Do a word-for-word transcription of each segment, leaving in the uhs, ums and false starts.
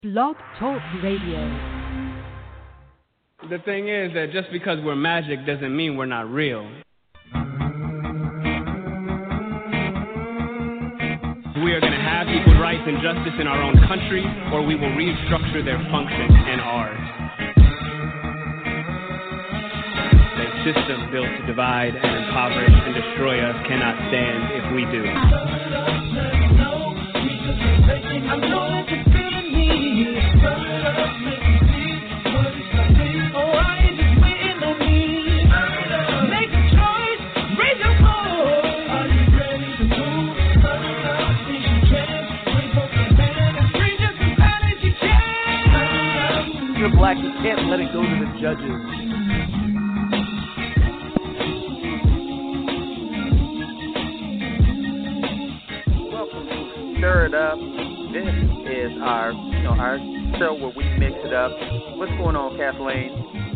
Blog Talk Radio. The thing is that just because we're magic doesn't mean we're not real. We are going to have equal rights and justice in our own country, or we will restructure their function and ours. The system built to divide and impoverish and destroy us cannot stand if we do. You're black, you can't let it go to the judges. Welcome to Stir It Up. This is our, you know, our show where we mix it up. What's going on, Kathleen?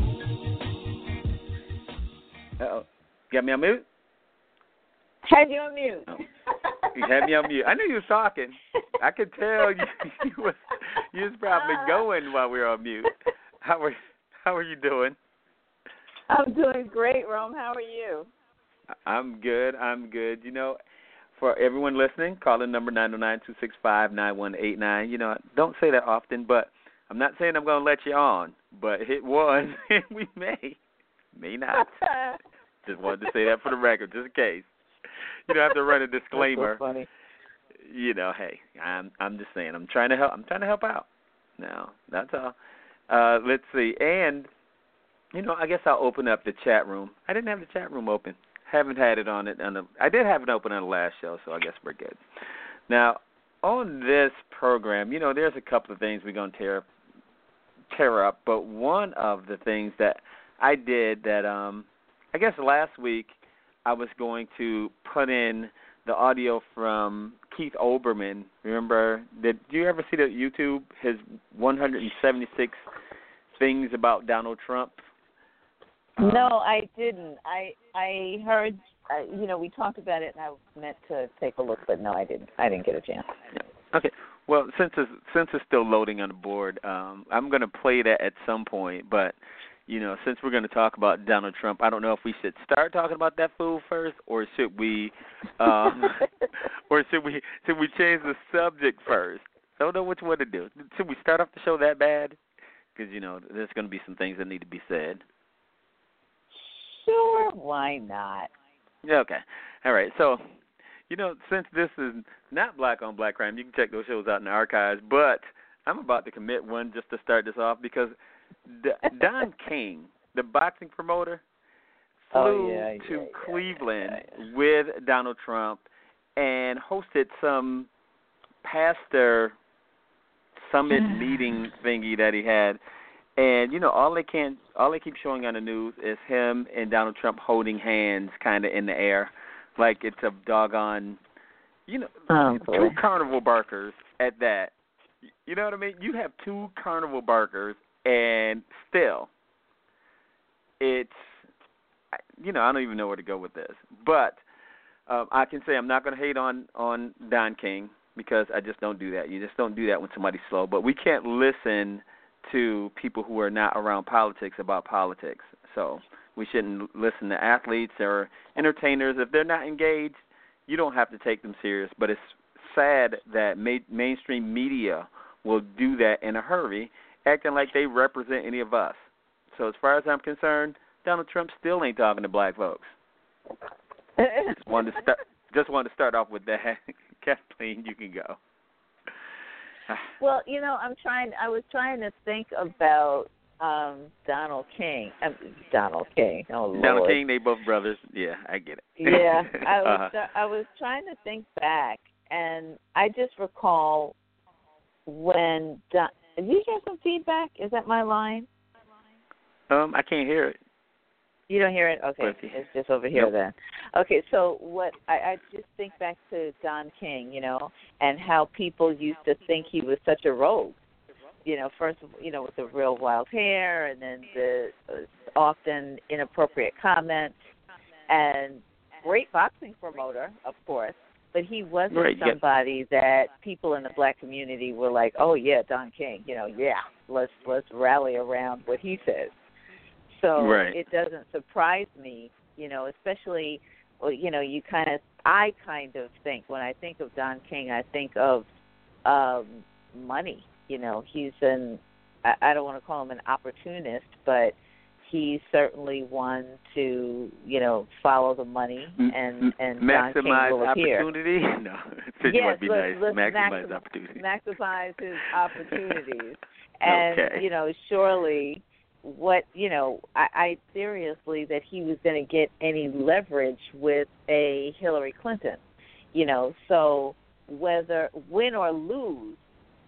Uh-oh. Got me on mute? Had you on mute. Oh. You had me on mute. I knew you was talking. I could tell you, you was you was probably going while we were on mute. How are How are you doing? I'm doing great, Rome. How are you? I'm good. I'm good. You know, for everyone listening, call in number nine oh nine, two six five, nine one eight nine. You know, I don't say that often, but I'm not saying I'm going to let you on. But hit one, and we may, may not. Just wanted to say that for the record, just in case. You don't have to run a disclaimer. That's so funny. You know, hey, I'm I'm just saying, I'm trying to help. I'm trying to help out. No, that's all. Uh, let's see, and you know, I guess I'll open up the chat room. I didn't have the chat room open. Haven't had it on it. On the, I did have it open on the last show, so I guess we're good. Now, on this program, you know, there's a couple of things we're gonna tear tear up, but one of the things that I did that, um, I guess last week. I was going to put in the audio from Keith Olbermann. Remember, did you ever see the YouTube, his one hundred seventy-six things about Donald Trump? No, I didn't. I I heard, uh, you know, we talked about it, and I meant to take a look, but no, I didn't. I didn't get a chance. Okay. Well, since it's, since it's still loading on the board, um, I'm going to play that at some point, but you know, since we're going to talk about Donald Trump, I don't know if we should start talking about that fool first, or should we, um, or should we, should we change the subject first? I don't know which one to do. Should we start off the show that bad? Because you know, there's going to be some things that need to be said. Sure, why not? Yeah, okay, all right. So, you know, since this is not Black on Black Crime, you can check those shows out in the archives. But I'm about to commit one just to start this off because Don King, the boxing promoter, flew oh, yeah, to yeah, Cleveland yeah, yeah. with Donald Trump and hosted some pastor summit meeting thingy that he had. And you know, all they can, all they keep showing on the news is him and Donald Trump holding hands, kind of in the air, like it's a doggone, you know, oh, two carnival barkers at that. You know what I mean? You have two carnival barkers. And still, it's, you know, I don't even know where to go with this. But um, I can say I'm not going to hate on, on Don King because I just don't do that. You just don't do that when somebody's slow. But we can't listen to people who are not around politics about politics. So we shouldn't listen to athletes or entertainers. If they're not engaged, you don't have to take them serious. But it's sad that ma- mainstream media will do that in a hurry, acting like they represent any of us. So as far as I'm concerned, Donald Trump still ain't talking to black folks. just wanted to start. Just wanted to start off with that. Kathleen, you can go. Well, you know, I'm trying. I was trying to think about um, Donald King. Uh, Donald King. Oh Lord. Donald King. They both brothers. Yeah, I get it. Yeah, I was. uh-huh. I was trying to think back, and I just recall when. Don, Did you get some feedback? Is that my line? Um, I can't hear it. You don't hear it? Okay, it's just over here nope. then. Okay, so what I, I just think back to Don King, you know, and how people used to think he was such a rogue. You know, first of you know, with the real wild hair, and then the uh, often inappropriate comments, and great boxing promoter, of course. but he wasn't Right, yeah. somebody that people in the black community were like, oh yeah, Don King, you know, yeah, let's let's rally around what he says. So right. it doesn't surprise me, you know, especially, you know, you kind of, I kind of think, when I think of Don King, I think of um, money. You know, he's an, I, I don't want to call him an opportunist, but he's certainly one to, you know, follow the money, and, and maximize Don King will appear. opportunity? No, it yes, would be let's, nice. let's Maximize maximize opportunity. Maximize his opportunities. And, okay. you know, surely what, you know, I, I seriously that he was going to get any leverage with a Hillary Clinton, you know, so whether win or lose,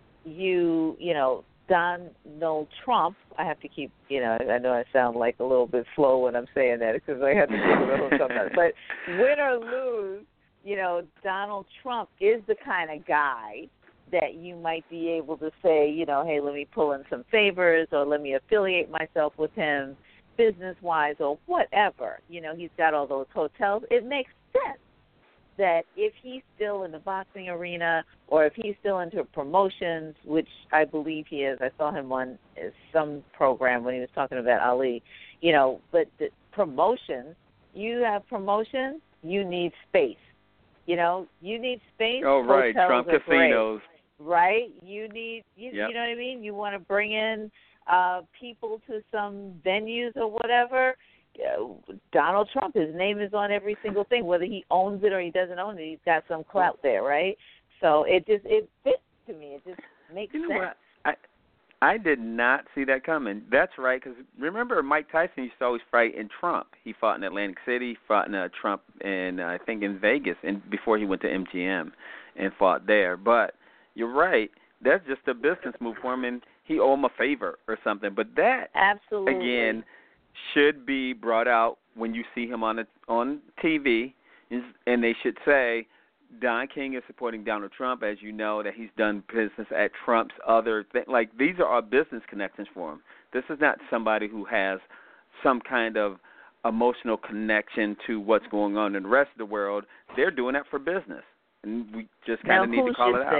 you, you know, Donald Trump, I have to keep, you know, I know I sound like a little bit slow when I'm saying that because I have to keep a little something, but win or lose, you know, Donald Trump is the kind of guy that you might be able to say, you know, hey, let me pull in some favors or let me affiliate myself with him business-wise or whatever. You know, he's got all those hotels. It makes sense that if he's still in the boxing arena or if he's still into promotions, which I believe he is. I saw him on some program when he was talking about Ali, you know, but the promotions, you have promotions, you need space. You know, you need space. Oh, right, Hotels Trump are casinos. Great. Right? You need, you, yep. you know what I mean? You want to bring in uh, people to some venues or whatever. Uh, Donald Trump, his name is on every single thing, whether he owns it or he doesn't own it. He's got some clout there, right? So it just it fits to me. It just makes you know sense. What? I I did not see that coming. That's right, because remember Mike Tyson used to always fight in Trump. He fought in Atlantic City, fought in uh, Trump, and uh, I think in Vegas, and before he went to M G M and fought there. But you're right. That's just a business move for him, and he owed him a favor or something. But that, absolutely, again, should be brought out when you see him on a, on T V, and they should say, Don King is supporting Donald Trump, as you know, that he's done business at Trump's other thing. Like, these are our business connections for him. This is not somebody who has some kind of emotional connection to what's going on in the rest of the world. They're doing that for business, and we just kind of need to call it out. Say,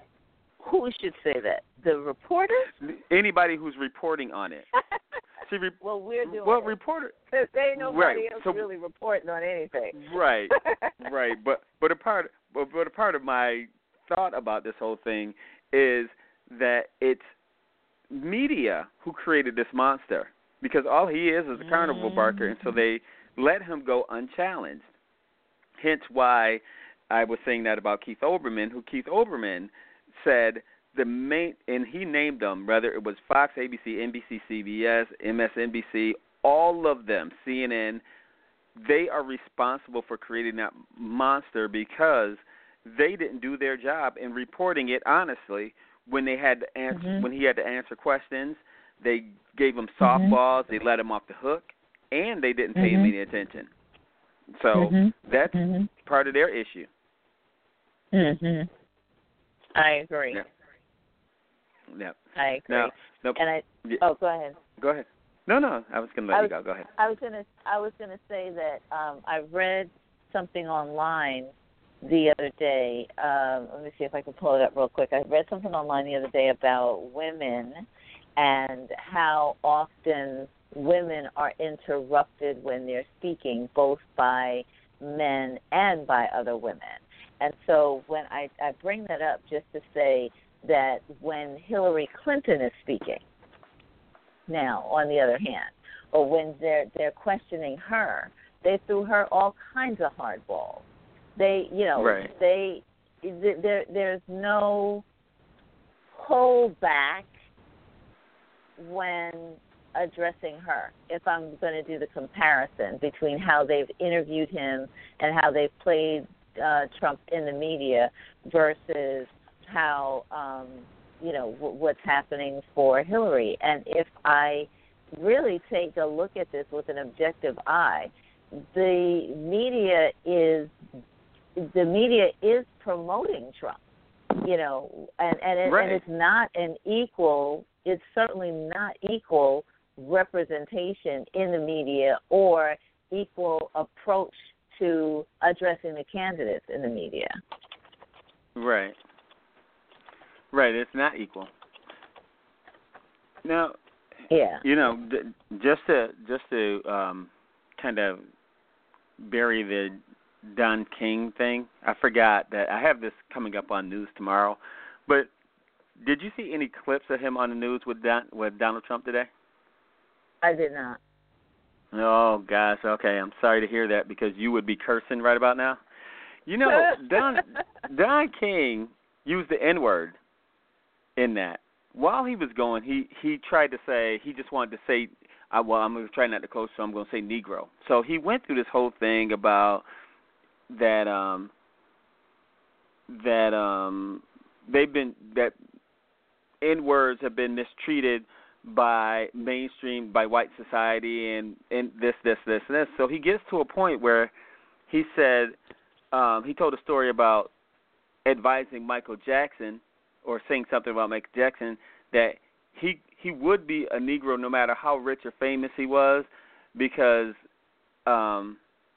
who should say that? The reporters? Anybody who's reporting on it. See, re- well, we're doing well, it. reporter. There ain't nobody right. else so, really reporting on anything. Right, right. But but a part but, but a part of my thought about this whole thing is that it's media who created this monster, because all he is is a carnival barker, and so they let him go unchallenged. Hence why I was saying that about Keith Olbermann, who Keith Olbermann said the main, and he named them, whether it was Fox, A B C, N B C, C B S, M S N B C, all of them, C N N, they are responsible for creating that monster because they didn't do their job in reporting it honestly when they had to answer, mm-hmm. when he had to answer questions. They gave him softballs, mm-hmm. they let him off the hook, and they didn't pay mm-hmm. him any attention. So mm-hmm. that's mm-hmm. part of their issue. Mhm. I agree. Yeah. Yeah. I agree. Now, now, and I yeah. oh, go ahead. Go ahead. No, no, I was going to let I you was, go. Go ahead. I was going to I was going to say that um, I read something online the other day. Um, let me see if I can pull it up real quick. I read something online the other day about women and how often women are interrupted when they're speaking, both by men and by other women. And so when I, I bring that up just to say that when Hillary Clinton is speaking, now, on the other hand, or when they're they're questioning her, they threw her all kinds of hardballs. They, you know, right. they there there's no holdback when addressing her. If I'm going to do the comparison between how they've interviewed him and how they've played uh, Trump in the media versus how um, you know w- what's happening for Hillary. And if I really take a look at this with an objective eye, the media is the media is promoting Trump, you know, and and, it, right. and it's not an equal. It's certainly not equal representation in the media or equal approach to addressing the candidates in the media. Right. Right. It's not equal. Now, yeah, you know, d- just to just to um, kind of bury the Don King thing, I forgot that I have this coming up on news tomorrow. But did you see any clips of him on the news with Don, with Donald Trump today? I did not. Oh gosh, okay. I'm sorry to hear that because you would be cursing right about now. You know, Don Don King used the N-word in that. While he was going, he, he tried to say, he just wanted to say, uh, well, I'm going to try not to close, so I'm going to say Negro. So he went through this whole thing about that um, that um, they've been, that N-words have been mistreated by mainstream, by white society, and, and this, this, this, and this. So he gets to a point where he said, um, he told a story about advising Michael Jackson, or saying something about Michael Jackson, that he he would be a Negro no matter how rich or famous he was, because um,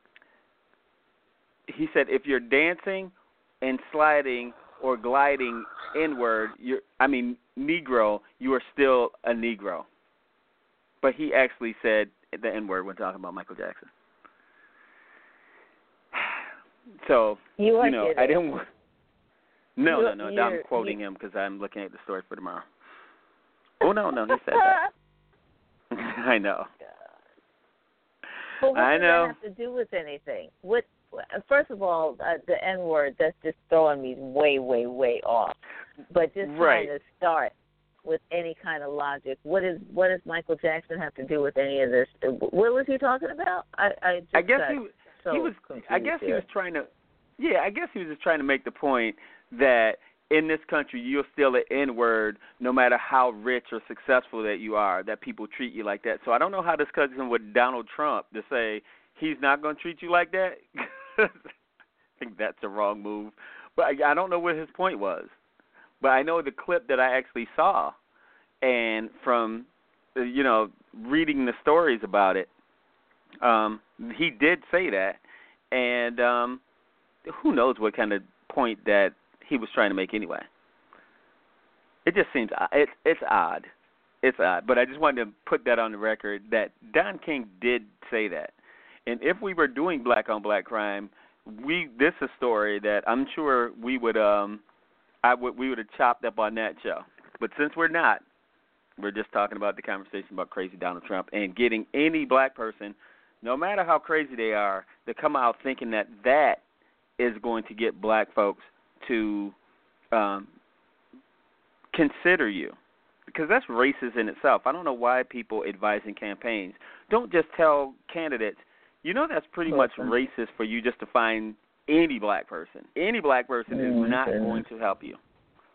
he said if you're dancing and sliding or gliding inward, you're, I mean Negro, you are still a Negro. But he actually said the N-word when talking about Michael Jackson. So, you, you know, I didn't... No, you're, no, no. I'm quoting him because I'm looking at the story for tomorrow. Oh, no, no. He said that. I know. But what I does know. that have to do with anything? What? First of all, uh, the N-word, that's just throwing me way, way, way off. But just right. trying to start with any kind of logic. What is what does Michael Jackson have to do with any of this? What was he talking about? I I, just I guess got he, so he was. I guess here. he was trying to. Yeah, I guess he was just trying to make the point that in this country you're still an N-word no matter how rich or successful that you are, that people treat you like that. So I don't know how this comes in with Donald Trump to say he's not going to treat you like that. I think that's a wrong move. But I, I don't know what his point was. But I know the clip that I actually saw, and from, you know, reading the stories about it, um, he did say that. And um, who knows what kind of point that he was trying to make anyway. It just seems it's it's odd. It's odd. But I just wanted to put that on the record that Don King did say that. And if we were doing black on black crime, we this is a story that I'm sure we would um I would we would have chopped up on that show. But since we're not, we're just talking about the conversation about crazy Donald Trump and getting any black person, no matter how crazy they are, to come out thinking that that is going to get black folks to um, consider you, because that's racist in itself. I don't know why people advising campaigns don't just tell candidates, you know, that's pretty much racist for you just to find any black person. Any black person mm-hmm. is not going to help you.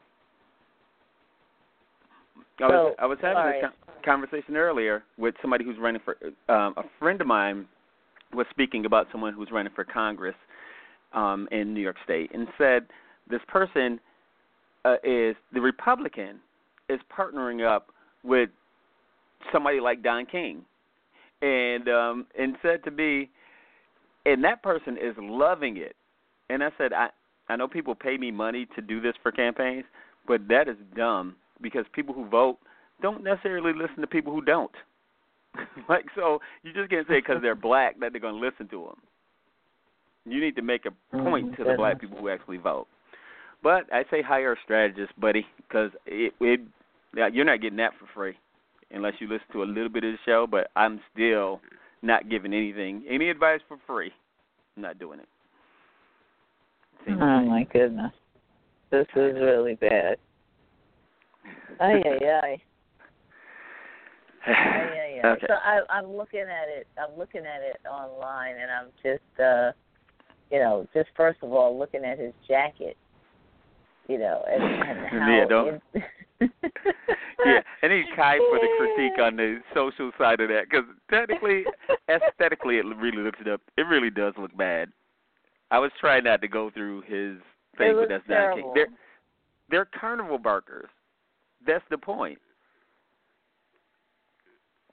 I was, so, I was having right. a conversation earlier with somebody who's running for, um, a friend of mine was speaking about someone who's running for Congress um, in New York State, and said this person uh, is, the Republican is partnering up with somebody like Don King, and um, and said to me, and that person is loving it. And I said, I, I know people pay me money to do this for campaigns, but that is dumb, because people who vote don't necessarily listen to people who don't. Like, so you just can't say because they're black that they're going to listen to them. You need to make a point to the black people who actually vote. But I say hire a strategist, buddy, because it, it, yeah, you're not getting that for free unless you listen to a little bit of the show, but I'm still not giving anything, any advice for free. I'm not doing it. Seems oh, my goodness. This is really bad. Ay, ay, ay. Ay, ay, ay. Okay. So I, I'm looking at it. I'm looking at it online, and I'm just, uh, you know, just first of all looking at his jacket, you know, and, and how. Yeah, don't. It, yeah, and he's kind for the critique on the social side of that, because technically, aesthetically, it really looks it up. It really does look bad. I was trying not to go through his thing, but that's not the case. They're, they're carnival barkers. That's the point.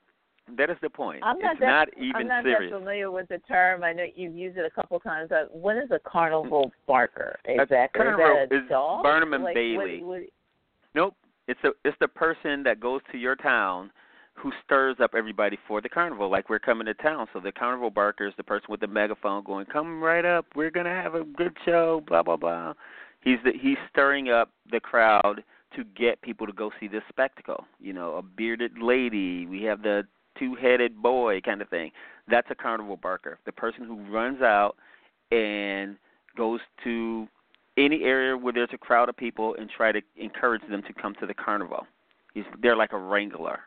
That is the point. I'm not it's that, not even I'm not serious. that familiar with the term. I know you've used it a couple times. Uh, What is a carnival barker exactly? Carnival is that a is dog? Barnum and like, Bailey. What, what, Nope. It's a it's the person that goes to your town who stirs up everybody for the carnival. Like, we're coming to town, so the carnival barker is the person with the megaphone going, "Come right up. We're gonna have a good show." Blah blah blah. He's the, he's stirring up the crowd to get people to go see this spectacle. You know, a bearded lady. We have the two-headed boy kind of thing. That's a carnival barker. The person who runs out and goes to any area where there's a crowd of people and try to encourage them to come to the carnival. He's, they're like a wrangler.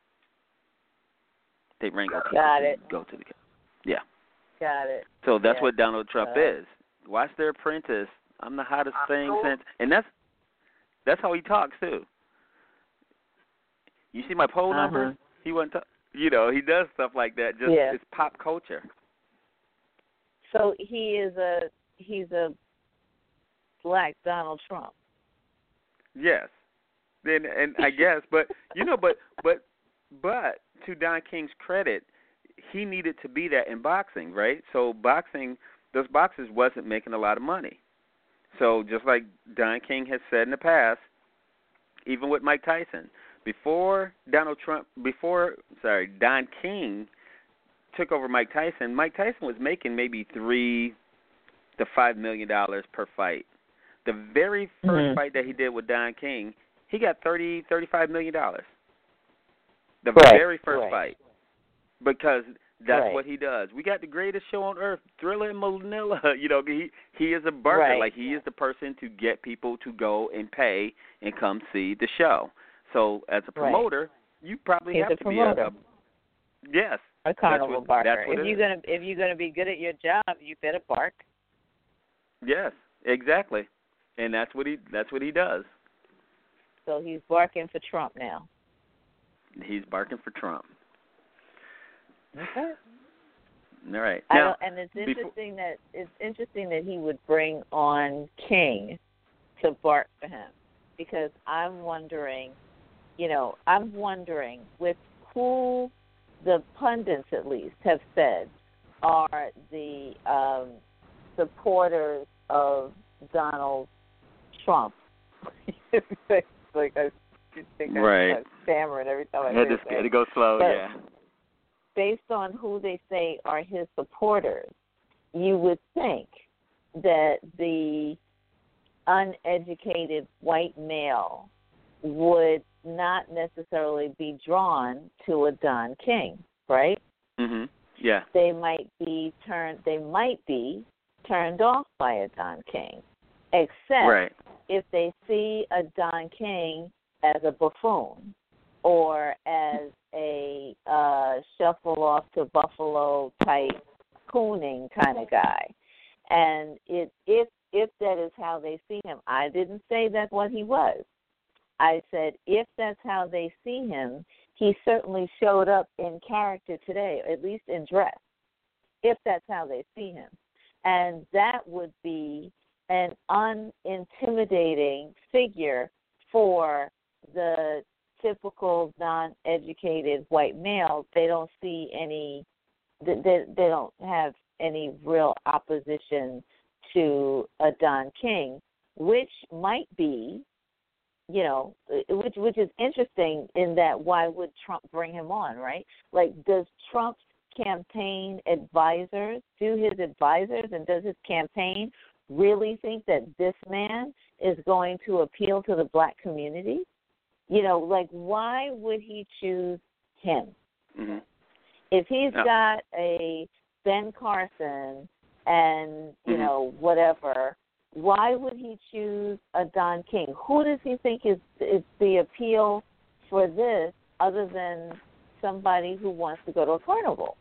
They wrangle people Got to it. go to the yeah. Got it. So that's Yeah. what Donald Trump Uh, is. Watch The Apprentice. I'm the hottest thing since, and that's that's how he talks too. You see my poll Uh-huh. number? He went to, you know, he does stuff like that. Just Yeah. it's pop culture. So he is a he's a black Donald Trump. Yes. Then and I guess, but you know, but but but to Don King's credit, he needed to be that in boxing, right? So boxing, those boxers wasn't making a lot of money. So just like Don King has said in the past, even with Mike Tyson, before Donald Trump, before sorry, Don King took over Mike Tyson, Mike Tyson was making maybe three to five million dollars per fight. The very first Mm-hmm. fight that he did with Don King, he got thirty, thirty-five million dollars. The Right, very first right. fight, because that's Right. what he does. We got the greatest show on earth, Thriller in Manila. You know, he he is a barker. Right. Like, he is the person to get people to go and pay and come see the show. So as a Right. promoter, you probably He's have a to be a, promoter. a yes. A carnival what- barker. that's what If it you're is. gonna if you're gonna be good at your job, you better bark. Yes, exactly. And that's what he that's what he does. So he's barking for Trump now. He's barking for Trump. Okay. All right. I Now, don't, and it's before- interesting that it's interesting that he would bring on King to bark for him, because I'm wondering, you know, I'm wondering with who the pundits at least have said are the um, supporters of Donald Trump. like I think Right. I'm stammering every time I I had say to, his had to name. go slow, But- yeah. Based on who they say are his supporters, you would think that the uneducated white male would not necessarily be drawn to a Don King, right? Mhm. Yeah. They might be turned they might be turned off by a Don King, except Right. if they see a Don King as a buffoon or as a uh, shuffle off to Buffalo type cooning kind of guy. And it, if if that is how they see him, I didn't say that's what he was. I said if that's how they see him, he certainly showed up in character today, at least in dress, if that's how they see him. And that would be an unintimidating figure for the typical non-educated white male. They don't see any, they, they don't have any real opposition to a Don King, which might be, you know, which which is interesting in that why would Trump bring him on, right? Like, does Trump's campaign advisors, do his advisors and does his campaign really think that this man is going to appeal to the black community? You know, like, why would he choose him? Mm-hmm. If he's Yeah. got a Ben Carson and, you Mhm. know, whatever, why would he choose a Don King? Who does he think is, is the appeal for this other than somebody who wants to go to a carnival?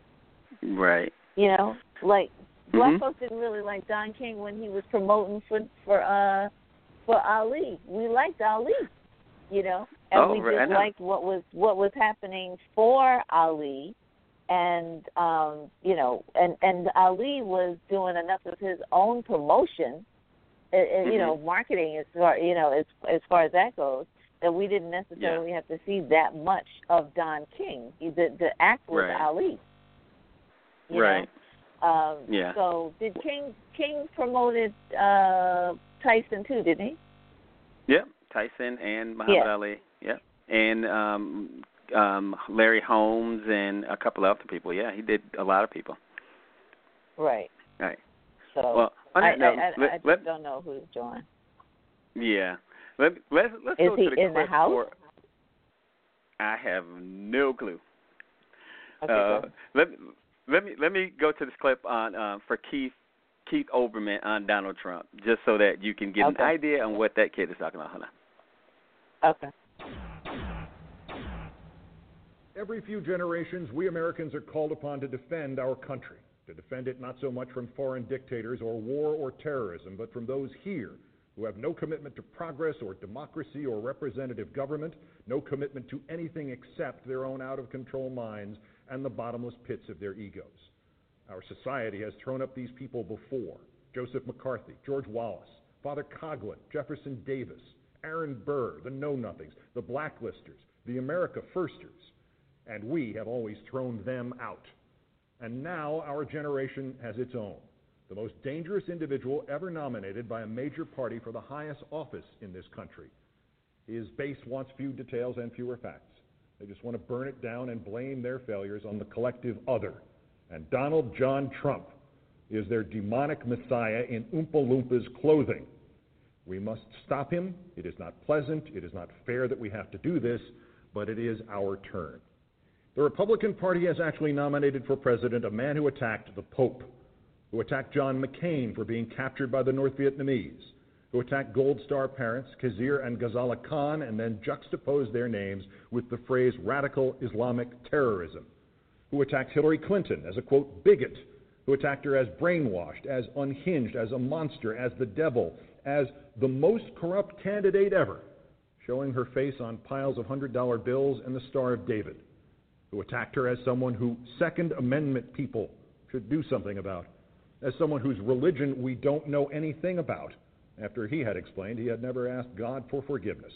Right. You know, like, black Mhm. folks didn't really like Don King when he was promoting for for uh for Ali. We liked Ali, you know, and Oh, we right, I just know. liked what was what was happening for Ali, and um, you know, and and Ali was doing enough of his own promotion, uh, uh, you Mhm. know, marketing as far you know as as far as that goes, that we didn't necessarily yeah. have to see that much of Don King. The the act was right. Ali. You right. know? Um, yeah. So did King King promoted uh, Tyson too, didn't he? Yep, Tyson and Muhammad yeah. Ali. Yep, and um, um, Larry Holmes and a couple of other people. Yeah, he did a lot of people. Right. Right. So well, on I, that note, I, I, let, I just let, don't know who's joined. Yeah. Let let's let's Is go he to the in the house? For, I have no clue. Okay, uh, let let me let me go to this clip on uh, for Keith Keith Olbermann on Donald Trump, just so that you can get okay. an idea on what that kid is talking about. Hold on. Okay. Every few generations, we Americans are called upon to defend our country, to defend it not so much from foreign dictators or war or terrorism, but from those here who have no commitment to progress or democracy or representative government, no commitment to anything except their own out-of-control minds and the bottomless pits of their egos. Our society has thrown up these people before: Joseph McCarthy, George Wallace, Father Coughlin, Jefferson Davis, Aaron Burr, the Know-Nothings, the Blacklisters, the America Firsters, and we have always thrown them out. And now our generation has its own, the most dangerous individual ever nominated by a major party for the highest office in this country. His base wants few details and fewer facts. They just want to burn it down and blame their failures on the collective other. And Donald John Trump is their demonic messiah in Oompa Loompas clothing. We must stop him. It is not pleasant. It is not fair that we have to do this, but it is our turn. The Republican Party has actually nominated for president a man who attacked the Pope, who attacked John McCain for being captured by the North Vietnamese, who attacked Gold Star parents Khizr and Ghazala Khan and then juxtaposed their names with the phrase radical Islamic terrorism, who attacked Hillary Clinton as a, quote, bigot, who attacked her as brainwashed, as unhinged, as a monster, as the devil, as the most corrupt candidate ever, showing her face on piles of hundred-dollar bills and the Star of David, who attacked her as someone who Second Amendment people should do something about, as someone whose religion we don't know anything about, after he had explained he had never asked God for forgiveness,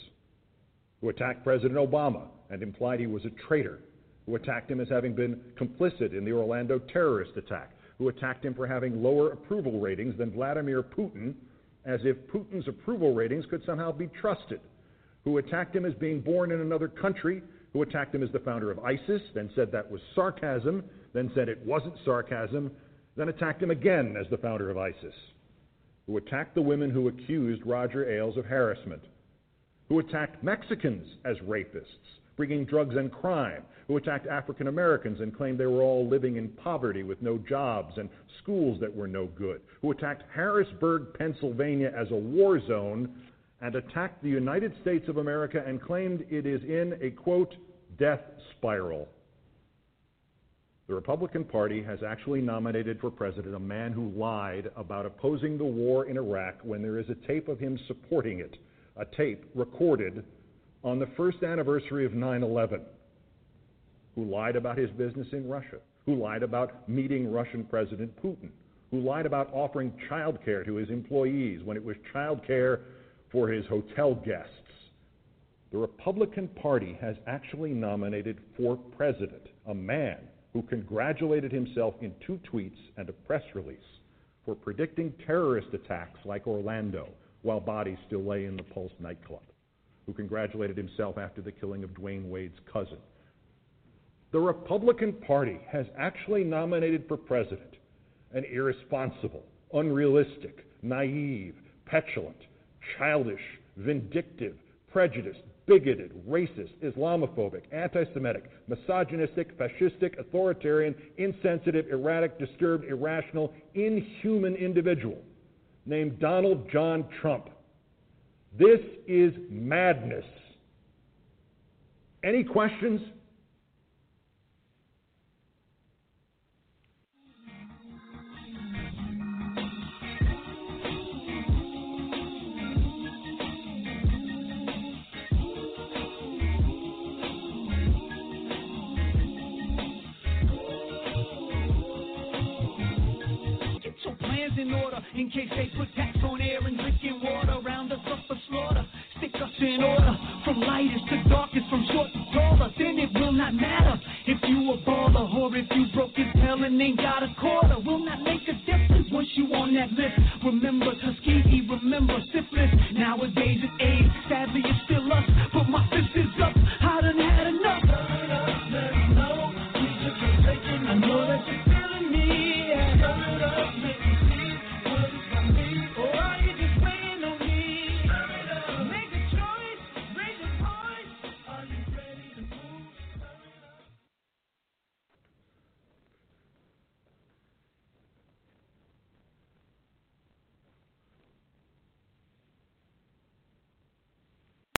who attacked President Obama and implied he was a traitor, who attacked him as having been complicit in the Orlando terrorist attack, who attacked him for having lower approval ratings than Vladimir Putin, as if Putin's approval ratings could somehow be trusted, who attacked him as being born in another country, who attacked him as the founder of ISIS, then said that was sarcasm, then said it wasn't sarcasm, then attacked him again as the founder of ISIS, who attacked the women who accused Roger Ailes of harassment, who attacked Mexicans as rapists, bringing drugs and crime, who attacked African Americans and claimed they were all living in poverty with no jobs and schools that were no good, who attacked Harrisburg, Pennsylvania as a war zone, and attacked the United States of America and claimed it is in a, quote, death spiral. The Republican Party has actually nominated for president a man who lied about opposing the war in Iraq when there is a tape of him supporting it, a tape recorded on the first anniversary of nine eleven, who lied about his business in Russia, who lied about meeting Russian President Putin, who lied about offering child care to his employees when it was child care for his hotel guests. The Republican Party has actually nominated for president a man who congratulated himself in two tweets and a press release for predicting terrorist attacks like Orlando while bodies still lay in the Pulse nightclub, who congratulated himself after the killing of Dwayne Wade's cousin. The Republican Party has actually nominated for president an irresponsible, unrealistic, naive, petulant, childish, vindictive, prejudiced, bigoted, racist, Islamophobic, anti-Semitic, misogynistic, fascistic, authoritarian, insensitive, erratic, disturbed, irrational, inhuman individual named Donald John Trump. This is madness. Any questions? In order, in case they put tax on air and drinking water, round us up for slaughter. Stick structure and order. From lightest to darkest, from short to taller, then it will not matter.